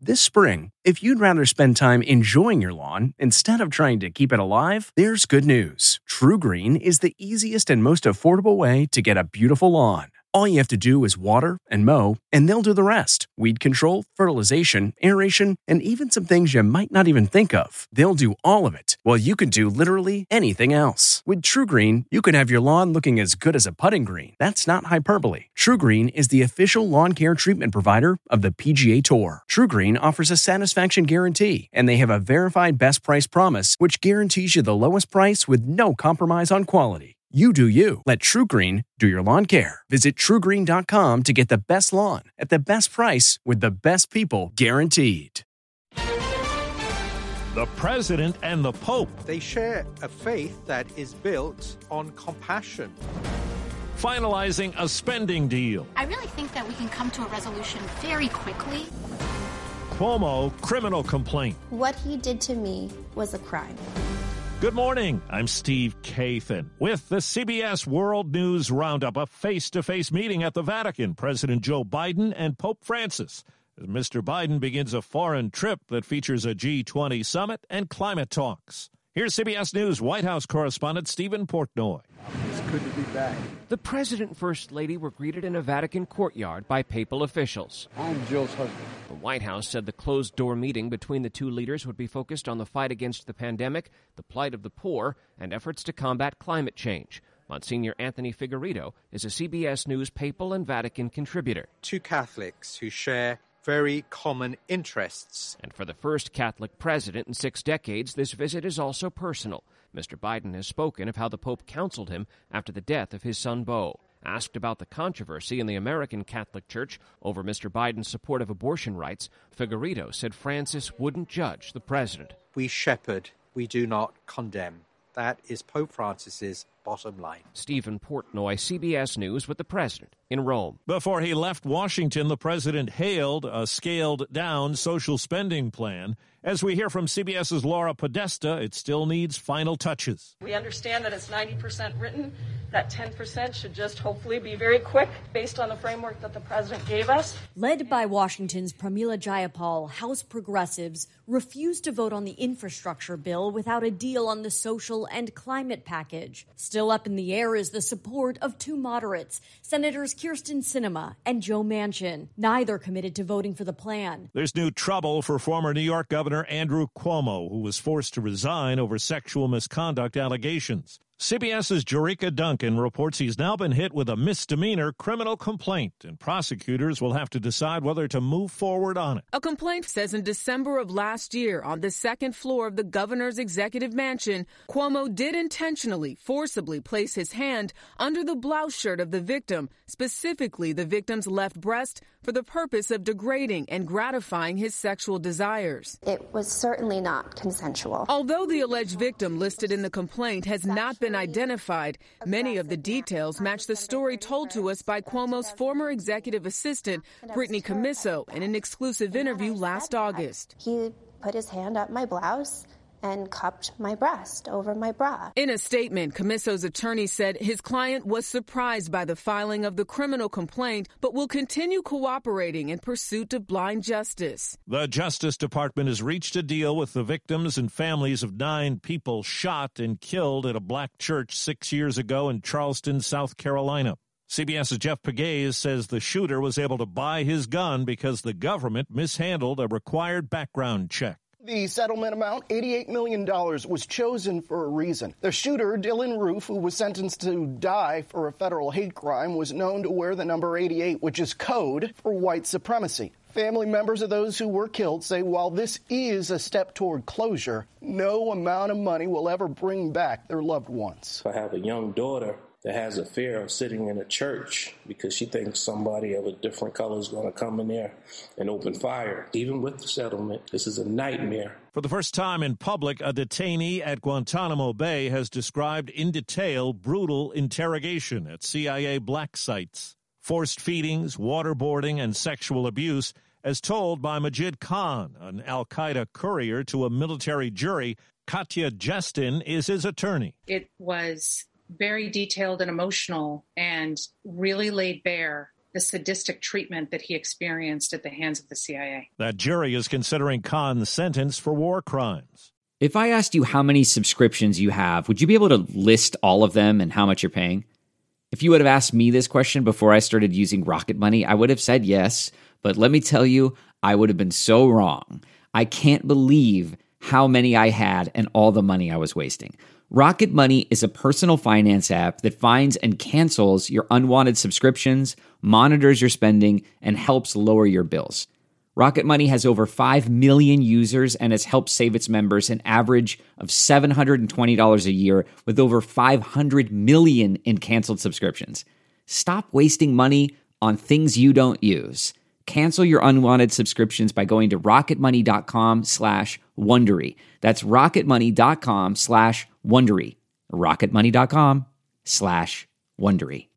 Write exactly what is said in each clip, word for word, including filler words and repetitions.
This spring, if you'd rather spend time enjoying your lawn instead of trying to keep it alive, there's good news. TruGreen is the easiest and most affordable way to get a beautiful lawn. All you have to do is water and mow, and they'll do the rest. Weed control, fertilization, aeration, and even some things you might not even think of. They'll do all of it, while you can do literally anything else. With TruGreen, you can have your lawn looking as good as a putting green. That's not hyperbole. TruGreen is the official lawn care treatment provider of the P G A Tour. TruGreen offers a satisfaction guarantee, and they have a verified best price promise, which guarantees you the lowest price with no compromise on quality. You do you. Let TruGreen do your lawn care. Visit True Green dot com to get the best lawn at the best price with the best people guaranteed. The President and the Pope. They share a faith that is built on compassion. Finalizing a spending deal. I really think that we can come to a resolution very quickly. Cuomo criminal complaint. What he did to me was a crime. Good morning. I'm Steve Kathan with the C B S World News Roundup, a face-to-face meeting at the Vatican. President Joe Biden and Pope Francis, as Mister Biden begins a foreign trip that features a G twenty summit and climate talks. Here's C B S News White House correspondent Stephen Portnoy. It's good to be back. The President and First Lady were greeted in a Vatican courtyard by papal officials. I'm Jill's husband. The White House said the closed-door meeting between the two leaders would be focused on the fight against the pandemic, the plight of the poor, and efforts to combat climate change. Monsignor Anthony Figueredo is a C B S News papal and Vatican contributor. Two Catholics who share very common interests. And for the first Catholic president in six decades, this visit is also personal. Mister Biden has spoken of how the Pope counseled him after the death of his son Beau. Asked about the controversy in the American Catholic Church over Mister Biden's support of abortion rights, Figueredo said Francis wouldn't judge the president. We shepherd, we do not condemn. That is Pope Francis's bottom line. Stephen Portnoy, C B S News with the president in Rome. Before he left Washington, the president hailed a scaled-down social spending plan. As we hear from CBS's Laura Podesta, it still needs final touches. We understand that it's ninety percent written. That ten percent should just hopefully be very quick based on the framework that the president gave us. Led by Washington's Pramila Jayapal, House progressives refused to vote on the infrastructure bill without a deal on the social and climate package. Still up in the air is the support of two moderates, Senators Kyrsten Sinema and Joe Manchin, neither committed to voting for the plan. There's new trouble for former New York Governor Andrew Cuomo, who was forced to resign over sexual misconduct allegations. CBS's Jericka Duncan reports he's now been hit with a misdemeanor criminal complaint, and prosecutors will have to decide whether to move forward on it. A complaint says in December of last year, on the second floor of the governor's executive mansion, Cuomo did intentionally, forcibly place his hand under the blouse shirt of the victim, specifically the victim's left breast, for the purpose of degrading and gratifying his sexual desires. It was certainly not consensual. Although the alleged victim listed in the complaint has not been identified, many of the details match the story told to us by Cuomo's former executive assistant, Brittany Commisso, in an exclusive interview last August. He put his hand up my blouse and cupped my breast over my bra. In a statement, Commisso's attorney said his client was surprised by the filing of the criminal complaint, but will continue cooperating in pursuit of blind justice. The Justice Department has reached a deal with the victims and families of nine people shot and killed at a black church six years ago in Charleston, South Carolina. CBS's Jeff Pegues says the shooter was able to buy his gun because the government mishandled a required background check. The settlement amount, eighty-eight million dollars, was chosen for a reason. The shooter, Dylan Roof, who was sentenced to die for a federal hate crime, was known to wear the number eighty-eight, which is code for white supremacy. Family members of those who were killed say while this is a step toward closure, no amount of money will ever bring back their loved ones. I have a young daughter that has a fear of sitting in a church because she thinks somebody of a different color is going to come in there and open fire. Even with the settlement, this is a nightmare. For the first time in public, a detainee at Guantanamo Bay has described in detail brutal interrogation at C I A black sites. Forced feedings, waterboarding, and sexual abuse, as told by Majid Khan, an al-Qaeda courier to a military jury. Katya Jestin is his attorney. It was very detailed and emotional and really laid bare the sadistic treatment that he experienced at the hands of the C I A. That jury is considering Khan's sentence for war crimes. If I asked you how many subscriptions you have, would you be able to list all of them and how much you're paying? If you would have asked me this question before I started using Rocket Money, I would have said yes. But let me tell you, I would have been so wrong. I can't believe how many I had and all the money I was wasting. Rocket Money is a personal finance app that finds and cancels your unwanted subscriptions, monitors your spending, and helps lower your bills. Rocket Money has over five million users and has helped save its members an average of seven hundred twenty dollars a year with over five hundred million in canceled subscriptions. Stop wasting money on things you don't use. Cancel your unwanted subscriptions by going to rocketmoney.com slash Wondery. That's rocketmoney.com slash Wondery. rocketmoney.com slash Wondery.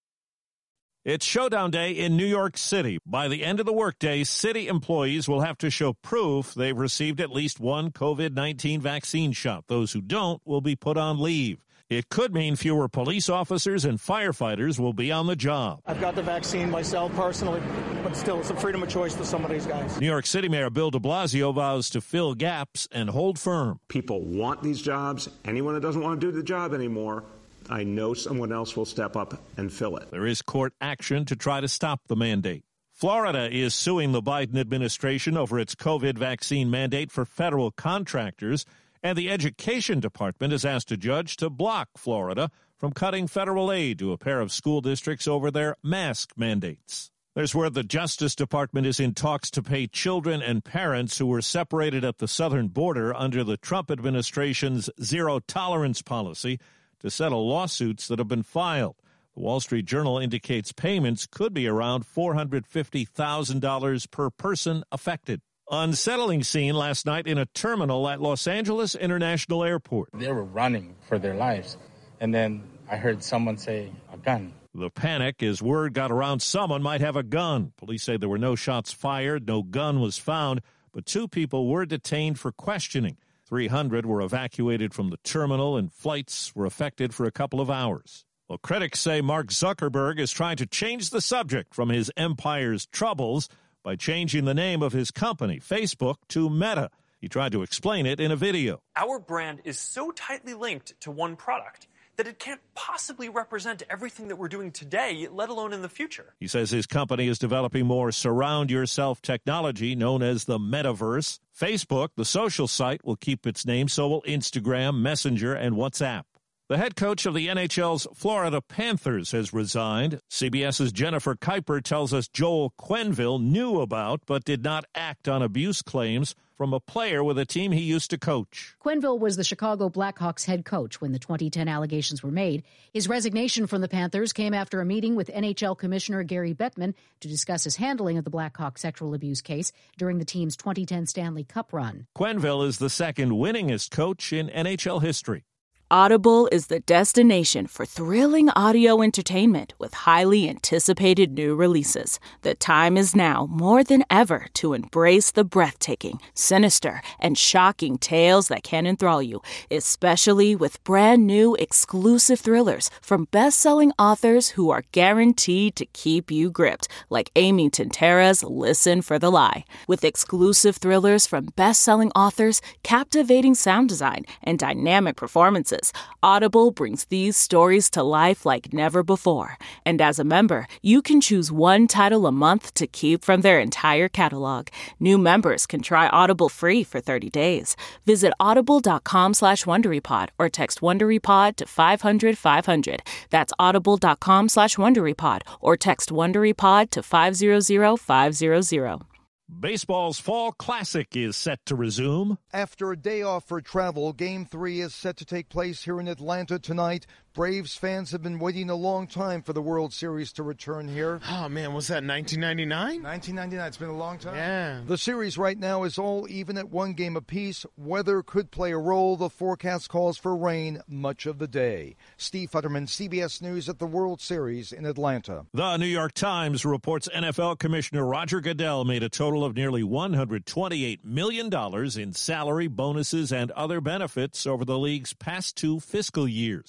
It's Showdown Day in New York City. By the end of the workday, city employees will have to show proof they've received at least one covid nineteen vaccine shot. Those who don't will be put on leave. It could mean fewer police officers and firefighters will be on the job. I've got the vaccine myself personally, but still, it's a freedom of choice to some of these guys. New York City Mayor Bill de Blasio vows to fill gaps and hold firm. People want these jobs. Anyone that doesn't want to do the job anymore, I know someone else will step up and fill it. There is court action to try to stop the mandate. Florida is suing the Biden administration over its COVID vaccine mandate for federal contractors. And the Education Department has asked a judge to block Florida from cutting federal aid to a pair of school districts over their mask mandates. There's where the Justice Department is in talks to pay children and parents who were separated at the southern border under the Trump administration's zero-tolerance policy to settle lawsuits that have been filed. The Wall Street Journal indicates payments could be around four hundred fifty thousand dollars per person affected. Unsettling scene last night in a terminal at Los Angeles International Airport. They were running for their lives, and then I heard someone say, a gun. The panic as word got around someone might have a gun. Police say there were no shots fired, no gun was found, but two people were detained for questioning. three hundred were evacuated from the terminal, and flights were affected for a couple of hours. Well, critics say Mark Zuckerberg is trying to change the subject from his empire's troubles by changing the name of his company, Facebook, to Meta. He tried to explain it in a video. Our brand is so tightly linked to one product that it can't possibly represent everything that we're doing today, let alone in the future. He says his company is developing more surround-yourself technology known as the Metaverse. Facebook, the social site, will keep its name, so will Instagram, Messenger, and WhatsApp. The head coach of the N H L's Florida Panthers has resigned. CBS's Jennifer Kuiper tells us Joel Quenneville knew about but did not act on abuse claims from a player with a team he used to coach. Quenneville was the Chicago Blackhawks head coach when the twenty ten allegations were made. His resignation from the Panthers came after a meeting with N H L Commissioner Gary Bettman to discuss his handling of the Blackhawks sexual abuse case during the team's twenty ten Stanley Cup run. Quenneville is the second winningest coach in N H L history. Audible is the destination for thrilling audio entertainment with highly anticipated new releases. The time is now more than ever to embrace the breathtaking, sinister, and shocking tales that can enthrall you, especially with brand new exclusive thrillers from best-selling authors who are guaranteed to keep you gripped, like Amy Tintera's Listen for the Lie. With exclusive thrillers from best-selling authors, captivating sound design, and dynamic performances, Audible brings these stories to life like never before. And as a member, you can choose one title a month to keep from their entire catalog. New members can try Audible free for thirty days. Visit audible.com slash WonderyPod or text WonderyPod to five hundred five hundred. That's audible.com slash WonderyPod or text WonderyPod to five hundred five hundred. Baseball's Fall Classic is set to resume. After a day off for travel, Game three is set to take place here in Atlanta tonight. Braves fans have been waiting a long time for the World Series to return here. Oh, man, was that nineteen ninety-nine? nineteen ninety-nine. It's been a long time. Yeah. The series right now is all even at one game apiece. Weather could play a role. The forecast calls for rain much of the day. Steve Futterman, C B S News at the World Series in Atlanta. The New York Times reports N F L Commissioner Roger Goodell made a total of nearly one hundred twenty-eight million dollars in salary, bonuses, and other benefits over the league's past two fiscal years.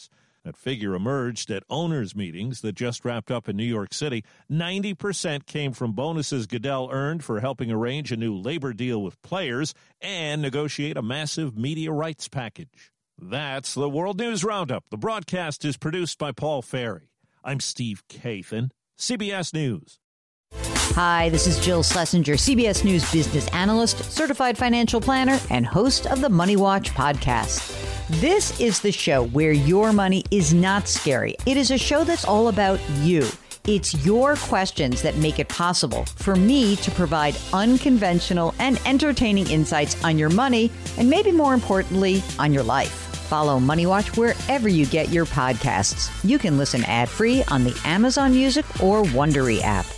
That figure emerged at owners' meetings that just wrapped up in New York City. ninety percent came from bonuses Goodell earned for helping arrange a new labor deal with players and negotiate a massive media rights package. That's the World News Roundup. The broadcast is produced by Paul Ferry. I'm Steve Kathan, C B S News. Hi, this is Jill Schlesinger, C B S News business analyst, certified financial planner, and host of the Money Watch podcast. This is the show where your money is not scary. It is a show that's all about you. It's your questions that make it possible for me to provide unconventional and entertaining insights on your money, and maybe more importantly, on your life. Follow Money Watch wherever you get your podcasts. You can listen ad-free on the Amazon Music or Wondery app.